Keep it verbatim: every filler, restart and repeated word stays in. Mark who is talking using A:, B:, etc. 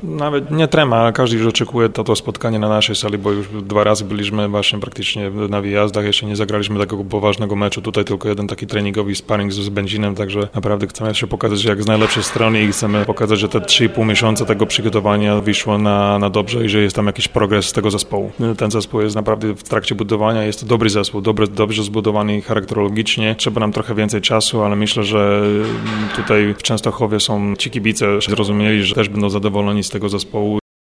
A: nawet nie trema, ale każdy już oczekuje to, to spotkanie na naszej sali, bo już dwa razy byliśmy właśnie praktycznie na wyjazdach, jeszcze nie zagraliśmy takiego poważnego meczu, tutaj tylko jeden taki treningowy sparring z Będzinem, także naprawdę chcemy się pokazać jak z najlepszej strony i chcemy pokazać, że te trzy i pół miesiąca tego przygotowania wyszło na, na dobrze i że jest tam jakiś progres z tego zespołu. Ten zespół jest naprawdę w trakcie budowania, jest to dobry zespół, dobry, dobrze zbudowany charakterologicznie, trzeba nam trochę więcej czasu, ale myślę, że tutaj w Częstochowie są ci kibice zrozumieli, że też będą zadowoleni z tego zespołu.